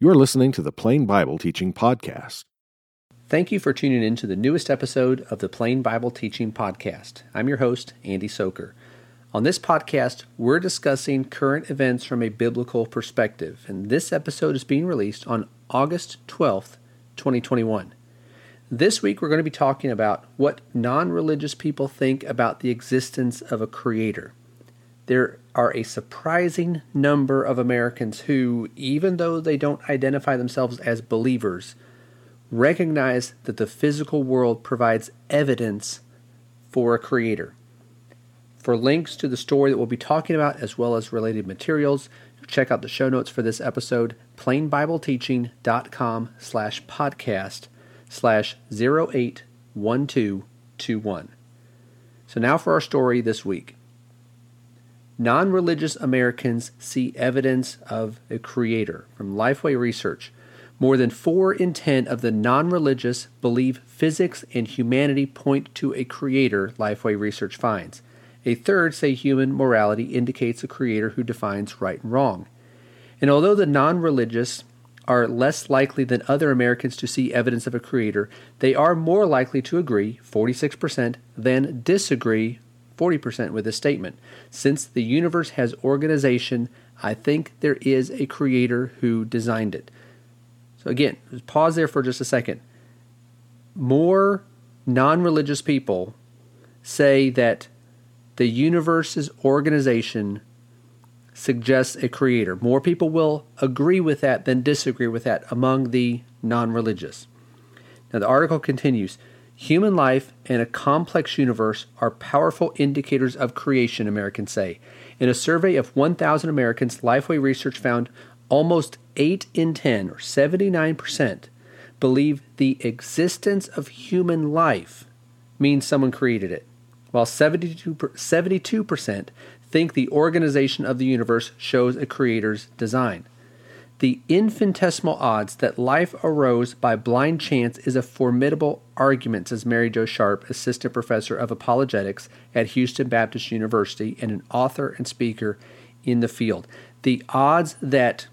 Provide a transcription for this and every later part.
You're listening to the Plain Bible Teaching Podcast. Thank you for tuning in to the newest episode of the Plain Bible Teaching Podcast. I'm your host, Andy Soker. On this podcast, we're discussing current events from a biblical perspective, and this episode is being released on August 12th, 2021. This week, we're going to be talking about what non-religious people think about the existence of a creator. There are a surprising number of Americans who, even though they don't identify themselves as believers, recognize that the physical world provides evidence for a creator. For links to the story that we'll be talking about, as well as related materials, check out the show notes for this episode, plainbibleteaching.com/podcast/081221. So now for our story this week. Non-religious Americans see evidence of a creator. From Lifeway Research, more than 4 in 10 of the non-religious believe physics and humanity point to a creator, Lifeway Research finds. A third say human morality indicates a creator who defines right and wrong. And although the non-religious are less likely than other Americans to see evidence of a creator, they are more likely to agree, 46%, than disagree, 40%, with this statement. Since the universe has organization, I think there is a creator who designed it. So again, just pause there for just a second. More non-religious people say that the universe's organization suggests a creator. More people will agree with that than disagree with that among the non-religious. Now the article continues. Human life and a complex universe are powerful indicators of creation, Americans say. In a survey of 1,000 Americans, Lifeway Research found almost 8 in 10, or 79%, believe the existence of human life means someone created it, while 72% think the organization of the universe shows a creator's design. The infinitesimal odds that life arose by blind chance is a formidable argument, says Mary Jo Sharp, assistant professor of apologetics at Houston Baptist University and an author and speaker in the field. The odds that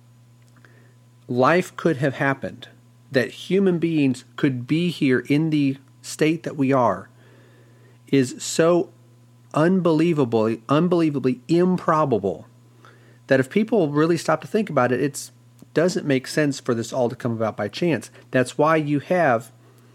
life could have happened, that human beings could be here in the state that we are, is so unbelievably improbable that if people really stop to think about it, it doesn't make sense for this all to come about by chance. That's why you have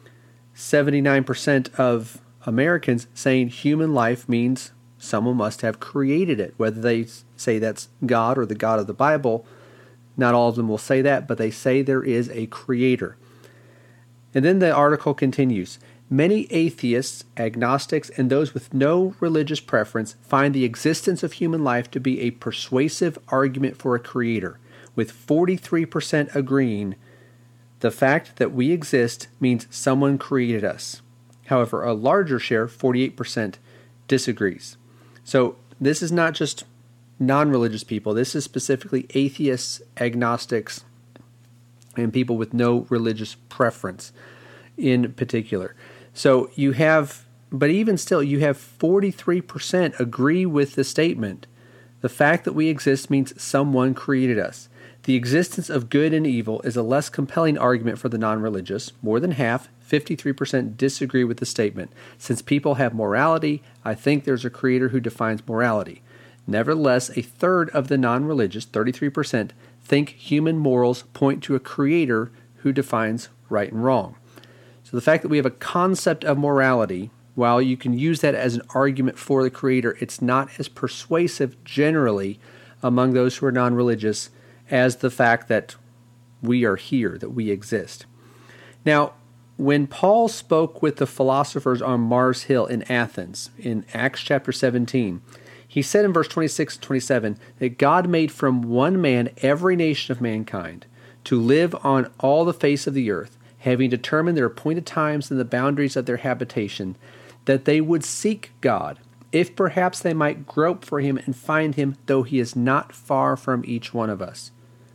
79% of Americans saying human life means someone must have created it. Whether they say that's God or the God of the Bible, not all of them will say that, but they say there is a creator. And then the article continues. Many atheists, agnostics, and those with no religious preference find the existence of human life to be a persuasive argument for a creator, with 43% agreeing the fact that we exist means someone created us. However, a larger share, 48%, disagrees. So this is not just non-religious people. This is specifically atheists, agnostics, and people with no religious preference in particular. So you have, but even still, you have 43% agree with the statement. The fact that we exist means someone created us. The existence of good and evil is a less compelling argument for the non-religious. More than half, 53%, disagree with the statement. Since people have morality, I think there's a creator who defines morality. Nevertheless, a third of the non-religious, 33%, think human morals point to a creator who defines right and wrong. So the fact that we have a concept of morality, while you can use that as an argument for the creator, it's not as persuasive generally among those who are non-religious as the fact that we are here, that we exist. Now, when Paul spoke with the philosophers on Mars Hill in Athens, in Acts chapter 17, he said in verse 26 and 27 that God made from one man every nation of mankind to live on all the face of the earth, having determined their appointed times and the boundaries of their habitation, that they would seek God, if perhaps they might grope for him and find him, though he is not far from each one of us.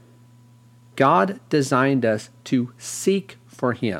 God designed us to seek for him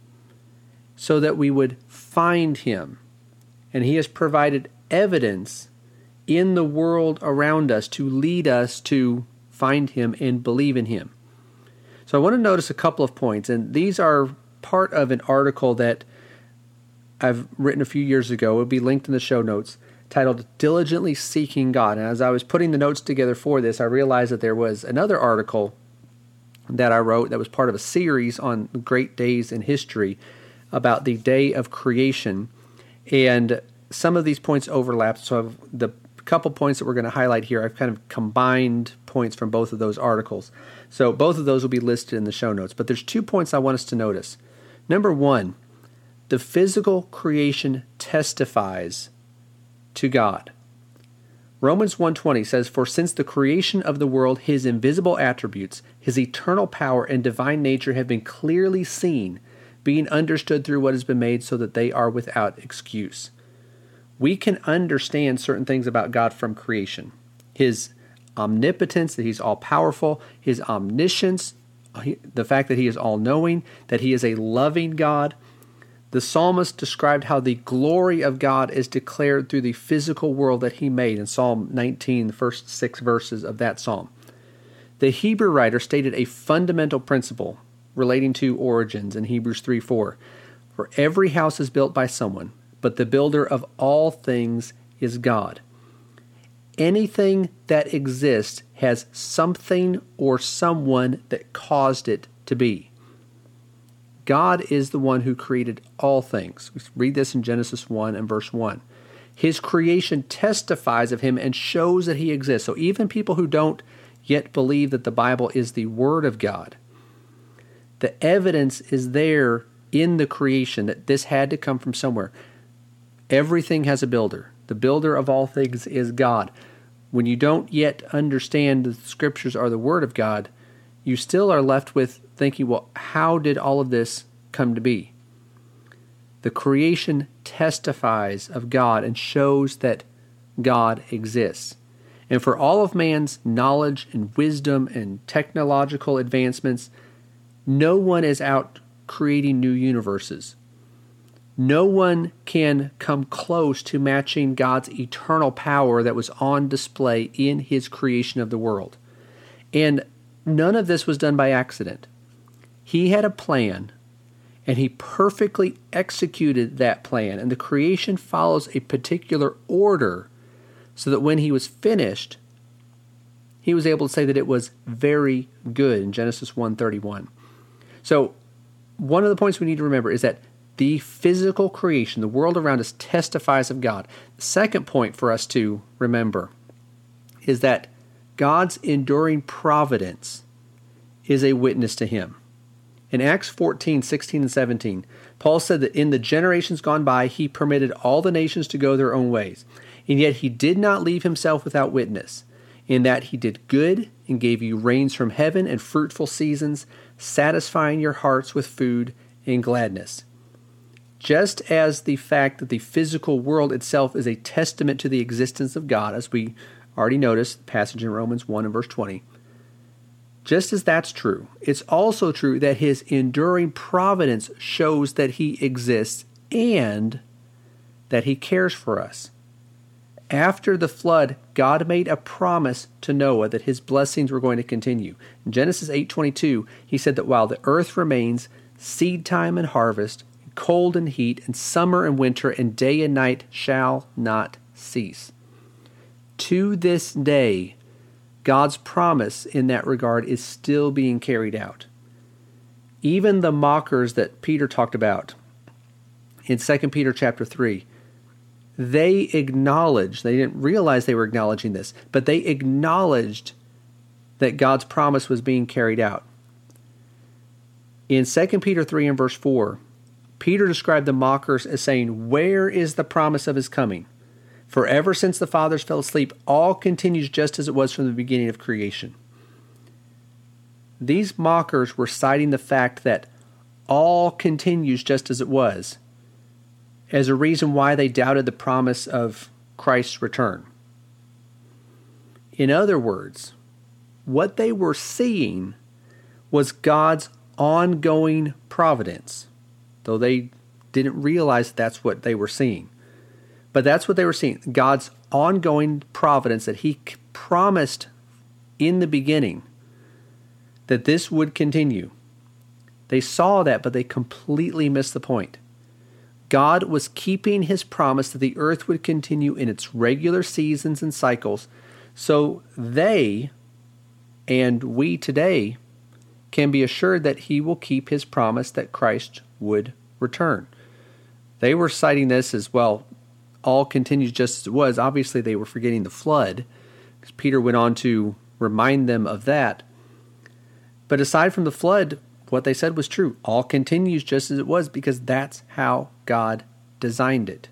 so that we would find him. And he has provided evidence in the world around us to lead us to find him and believe in him. So I want to notice a couple of points, and these are part of an article that I've written a few years ago. It will be linked in the show notes, titled Diligently Seeking God. And as I was putting the notes together for this, I realized that there was another article that I wrote that was part of a series on great days in history about the day of creation. And some of these points overlap. So the couple points that we're going to highlight here, I've kind of combined points from both of those articles. So both of those will be listed in the show notes. But there's 2 points I want us to notice. Number 1, the physical creation testifies to God. Romans 1:20 says, "For since the creation of the world, his invisible attributes, his eternal power and divine nature have been clearly seen, being understood through what has been made, so that they are without excuse." We can understand certain things about God from creation. His omnipotence, that he's all-powerful, his omniscience, the fact that he is all-knowing, that he is a loving God. The psalmist described how the glory of God is declared through the physical world that he made in Psalm 19, the first 6 verses of that psalm. The Hebrew writer stated a fundamental principle relating to origins in Hebrews 3:4. "For every house is built by someone, but the builder of all things is God." Anything that exists has something or someone that caused it to be. God is the one who created all things. We read this in Genesis 1 and verse 1. His creation testifies of him and shows that he exists. So even people who don't yet believe that the Bible is the Word of God, the evidence is there in the creation that this had to come from somewhere. Everything has a builder. The builder of all things is God. When you don't yet understand the Scriptures are the Word of God, you still are left with thinking, well, how did all of this come to be? The creation testifies of God and shows that God exists. And for all of man's knowledge and wisdom and technological advancements, no one is out creating new universes. No one can come close to matching God's eternal power that was on display in his creation of the world. And none of this was done by accident. He had a plan, and he perfectly executed that plan. And the creation follows a particular order so that when he was finished, he was able to say that it was very good in Genesis 1:31. So one of the points we need to remember is that the physical creation, the world around us, testifies of God. The second point for us to remember is that God's enduring providence is a witness to him. In Acts 14:16 and 17, Paul said that in the generations gone by, he permitted all the nations to go their own ways, and yet he did not leave himself without witness, in that he did good and gave you rains from heaven and fruitful seasons, satisfying your hearts with food and gladness. Just as the fact that the physical world itself is a testament to the existence of God, as we already noticed, the passage in Romans 1 and verse 20, just as that's true, it's also true that his enduring providence shows that he exists and that he cares for us. After the flood, God made a promise to Noah that his blessings were going to continue. In Genesis 8:22, he said that while the earth remains, seed time and harvest, cold and heat, and summer and winter, and day and night shall not cease. To this day, God's promise in that regard is still being carried out. Even the mockers that Peter talked about in 2 Peter chapter 3, they acknowledged, they didn't realize they were acknowledging this, but they acknowledged that God's promise was being carried out. In 2 Peter 3 and verse 4, Peter described the mockers as saying, "Where is the promise of his coming? For ever since the fathers fell asleep, all continues just as it was from the beginning of creation." These mockers were citing the fact that all continues just as it was as a reason why they doubted the promise of Christ's return. In other words, what they were seeing was God's ongoing providence, though they didn't realize that's what they were seeing. But that's what they were seeing, God's ongoing providence that he promised in the beginning that this would continue. They saw that, but they completely missed the point. God was keeping his promise that the earth would continue in its regular seasons and cycles, so they, and we today, can be assured that he will keep his promise that Christ would return. They were citing this as, well, all continues just as it was. Obviously, they were forgetting the flood, because Peter went on to remind them of that. But aside from the flood, what they said was true. All continues just as it was, because that's how God designed it.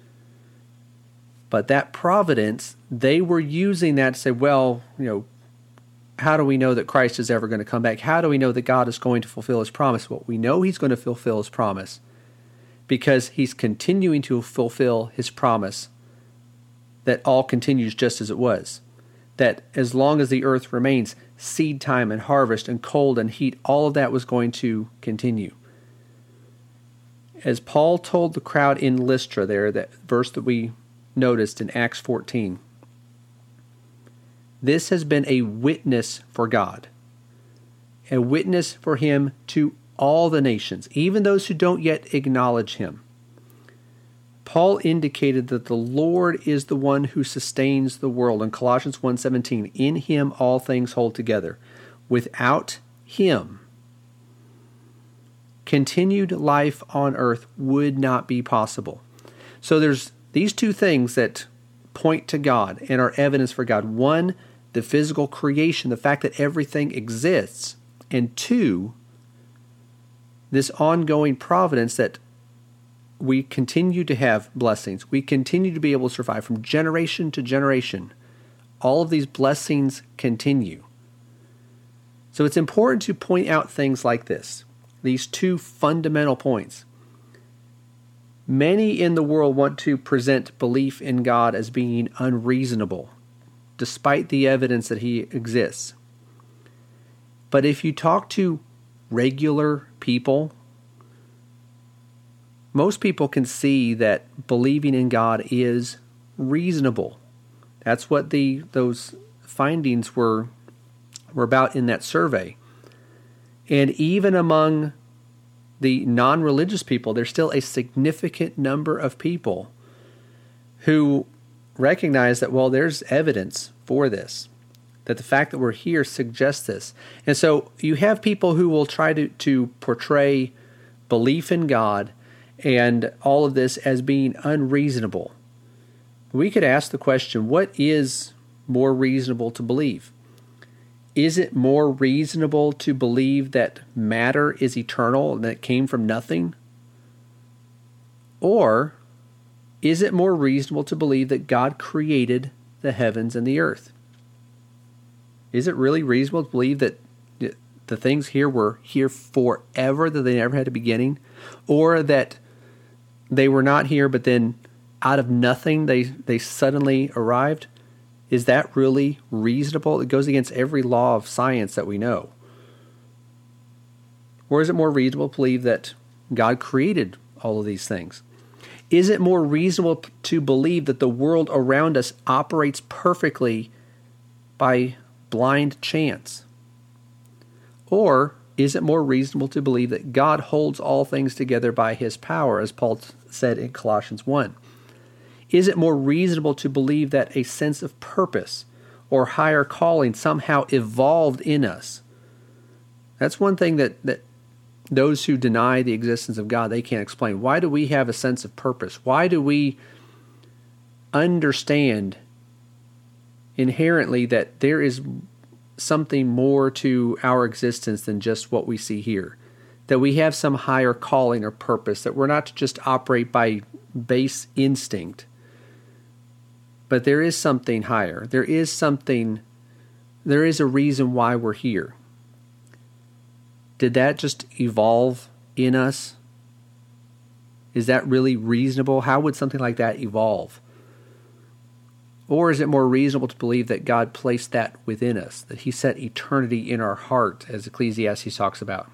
But that providence, they were using that to say, well, how do we know that Christ is ever going to come back? How do we know that God is going to fulfill his promise? Well, we know he's going to fulfill his promise because he's continuing to fulfill his promise that all continues just as it was. That as long as the earth remains, seed time and harvest and cold and heat, all of that was going to continue. As Paul told the crowd in Lystra there, that verse that we noticed in Acts 14, this has been a witness for God, a witness for him to all the nations, even those who don't yet acknowledge him. Paul indicated that the Lord is the one who sustains the world in Colossians 1:17. In him all things hold together. Without him, continued life on earth would not be possible. So there's these two things that point to God and are evidence for God. One, the physical creation, the fact that everything exists. And two, this ongoing providence that we continue to have blessings. We continue to be able to survive from generation to generation. All of these blessings continue. So it's important to point out things like this, these two fundamental points. Many in the world want to present belief in God as being unreasonable, despite the evidence that he exists. But if you talk to regular people, most people can see that believing in God is reasonable. That's what those findings were about in that survey. And even among the non-religious people, there's still a significant number of people who recognize that, well, there's evidence for this, that the fact that we're here suggests this. And so you have people who will try to portray belief in God and all of this as being unreasonable. We could ask the question, what is more reasonable to believe? Is it more reasonable to believe that matter is eternal and that it came from nothing? Or is it more reasonable to believe that God created the heavens and the earth? Is it really reasonable to believe that the things here were here forever, that they never had a beginning? Or that they were not here, but then out of nothing they suddenly arrived? Is that really reasonable? It goes against every law of science that we know. Or is it more reasonable to believe that God created all of these things? Is it more reasonable to believe that the world around us operates perfectly by blind chance? Or is it more reasonable to believe that God holds all things together by his power, as Paul said in Colossians 1? Is it more reasonable to believe that a sense of purpose or higher calling somehow evolved in us? That's one thing that those who deny the existence of God, they can't explain. Why do we have a sense of purpose? Why do we understand inherently that there is something more to our existence than just what we see here? That we have some higher calling or purpose, that we're not to just operate by base instinct, but there is something higher. There is a reason why we're here. Did that just evolve in us? Is that really reasonable? How would something like that evolve? Or is it more reasonable to believe that God placed that within us, that he set eternity in our heart, as Ecclesiastes talks about?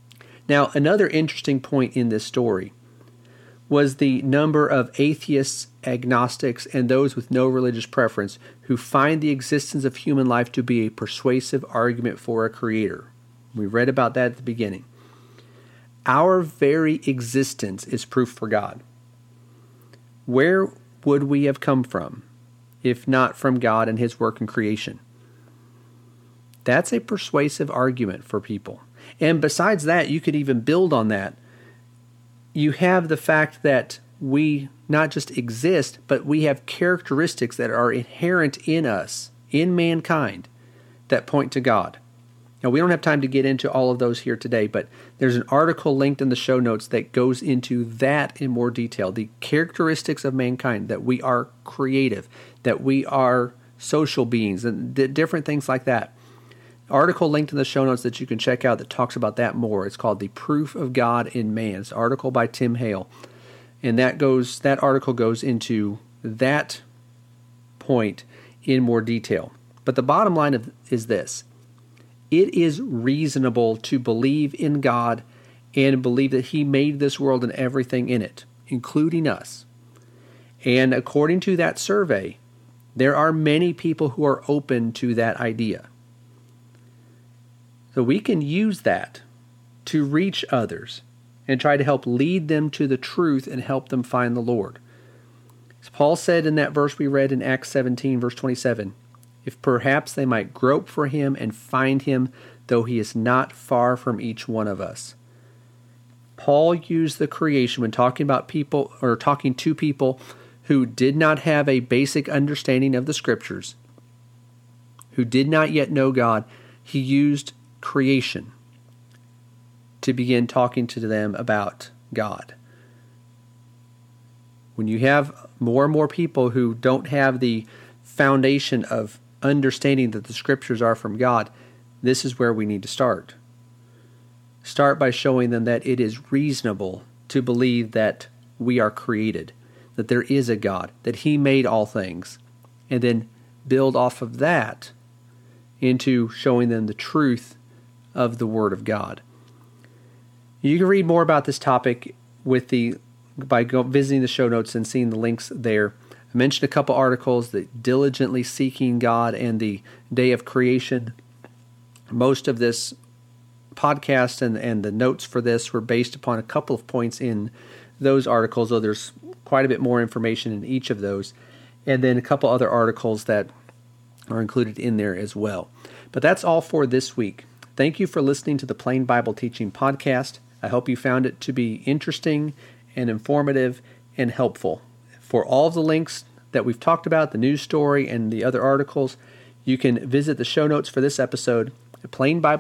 Now, another interesting point in this story was the number of atheists agnostics, and those with no religious preference who find the existence of human life to be a persuasive argument for a creator. We read about that at the beginning. Our very existence is proof for God. Where would we have come from if not from God and His work in creation? That's a persuasive argument for people. And besides that, you could even build on that. You have the fact that we not just exist, but we have characteristics that are inherent in us, in mankind, that point to God. Now, we don't have time to get into all of those here today, but there's an article linked in the show notes that goes into that in more detail. The characteristics of mankind, that we are creative, that we are social beings, and different things like that. Article linked in the show notes that you can check out that talks about that more. It's called The Proof of God in Man. It's an article by Tim Hale. And that article goes into that point in more detail. But the bottom line is this. It is reasonable to believe in God and believe that He made this world and everything in it, including us. And according to that survey, there are many people who are open to that idea. So we can use that to reach others and try to help lead them to the truth and help them find the Lord. As Paul said in that verse we read in Acts 17, verse 27, if perhaps they might grope for Him and find Him, though He is not far from each one of us. Paul used the creation when talking about people, or talking to people who did not have a basic understanding of the Scriptures, who did not yet know God. He used creation to begin talking to them about God. When you have more and more people who don't have the foundation of understanding that the Scriptures are from God, this is where we need to start. Start by showing them that it is reasonable to believe that we are created, that there is a God, that He made all things, and then build off of that into showing them the truth of the Word of God. You can read more about this topic by visiting the show notes and seeing the links there. I mentioned a couple articles, that Diligently Seeking God and the Day of Creation. Most of this podcast and the notes for this were based upon a couple of points in those articles, though there's quite a bit more information in each of those. And then a couple other articles that are included in there as well. But that's all for this week. Thank you for listening to the Plain Bible Teaching Podcast. I hope you found it to be interesting and informative and helpful. For all of the links that we've talked about, the news story and the other articles, you can visit the show notes for this episode at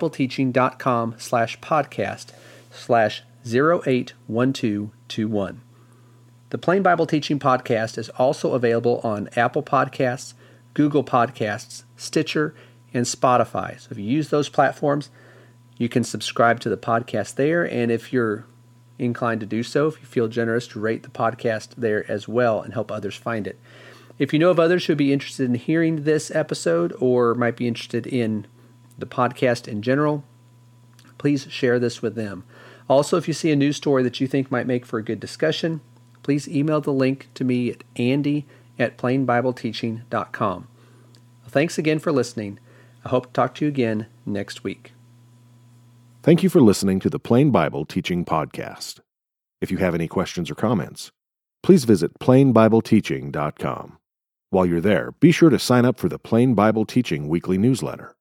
plainbibleteaching.com/podcast/081221. The Plain Bible Teaching Podcast is also available on Apple Podcasts, Google Podcasts, Stitcher, and Spotify. So if you use those platforms, you can subscribe to the podcast there, and if you're inclined to do so, if you feel generous, to rate the podcast there as well and help others find it. If you know of others who would be interested in hearing this episode or might be interested in the podcast in general, please share this with them. Also, if you see a news story that you think might make for a good discussion, please email the link to me at andy@plainbibleteaching.com. Thanks again for listening. I hope to talk to you again next week. Thank you for listening to the Plain Bible Teaching Podcast. If you have any questions or comments, please visit plainbibleteaching.com. While you're there, be sure to sign up for the Plain Bible Teaching weekly newsletter.